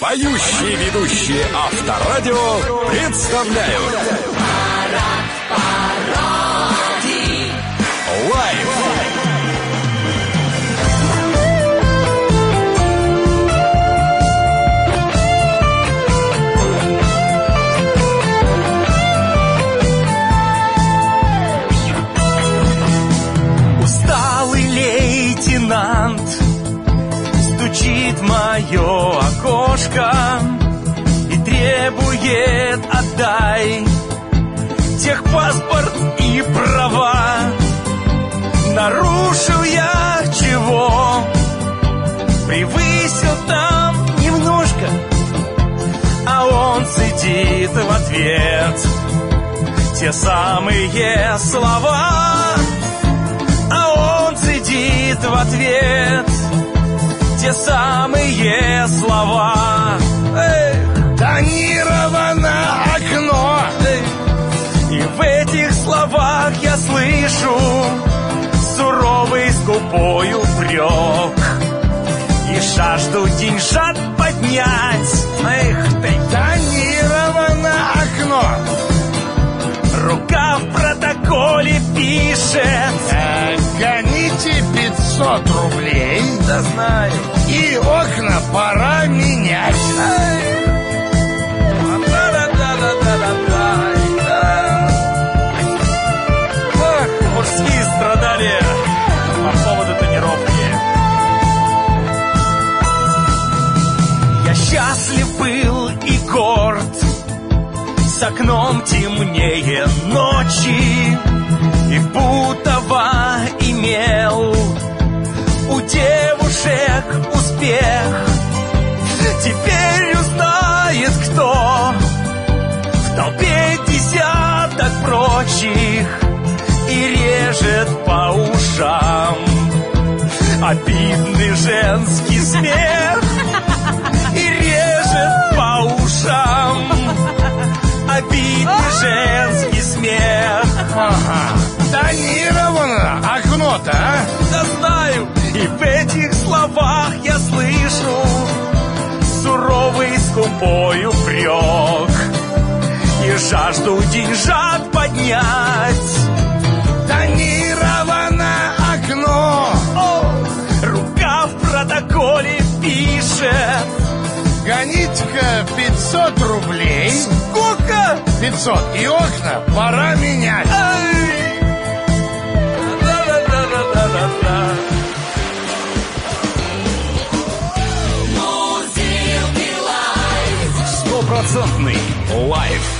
Поющие ведущие Авторадио представляют Лайв. Усталый лейтенант стучит в мое окошко и требует: отдай техпаспорт и права. Нарушил я чего? Превысил там немножко, а он цедит в ответ те самые слова. А он цедит в ответ те самые слова. Тонировано окно. И в этих словах я слышу суровый скупой упрек и жажду деньжат поднять. Эх ты! Тонировано окно. Рука в протоколе пишет: гоните 500 рублей. Да знаю. И окна пора менять. Мужские страдания по поводу тонировки. Я счастлив был и горд. С окном темнее ночи, и будто имел у девушек успех. Теперь узнает кто в толпе десяток прочих и режет по ушам обидный женский смех. И режет по ушам обидный женский смех. Ага. Тонировано окно-то, а? Да знаю. И в этих словах я слышу суровый скупой упрек и жажду деньжат поднять. Тонировано окно. Рука в протоколе пишет: гоните-ка 500 рублей. Сколько? 500. И окна пора менять. Стопроцентный лайв.